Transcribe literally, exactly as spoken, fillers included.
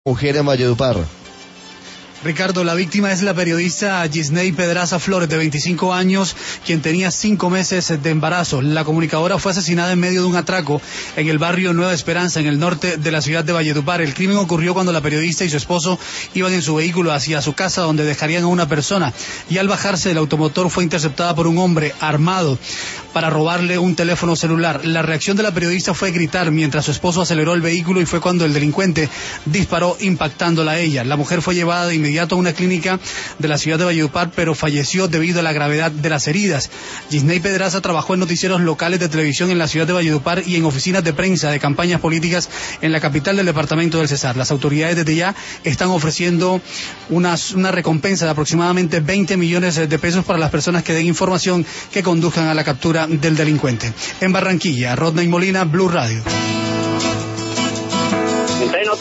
Mujer en Valledupar. Ricardo, la víctima es la periodista Gisney Pedraza Flores, de veinticinco años, quien tenía cinco meses de embarazo. La comunicadora fue asesinada en medio de un atraco en el barrio Nueva Esperanza, en el norte de la ciudad de Valledupar. El crimen ocurrió cuando la periodista y su esposo iban en su vehículo hacia su casa, donde dejarían a una persona, y al bajarse del automotor fue interceptada por un hombre armado para robarle un teléfono celular. La reacción de la periodista fue gritar mientras su esposo aceleró el vehículo, y fue cuando el delincuente disparó, impactándola a ella. La mujer fue llevada de inmediato a una clínica de la ciudad de Valledupar, pero falleció debido a la gravedad de las heridas. Gisney Pedraza trabajó en noticieros locales de televisión en la ciudad de Valledupar y en oficinas de prensa de campañas políticas en la capital del departamento del Cesar. Las autoridades desde ya están ofreciendo una, una recompensa de aproximadamente veinte millones de pesos para las personas que den información que conduzcan a la captura del delincuente. En Barranquilla, Rodney Molina, Blue Radio.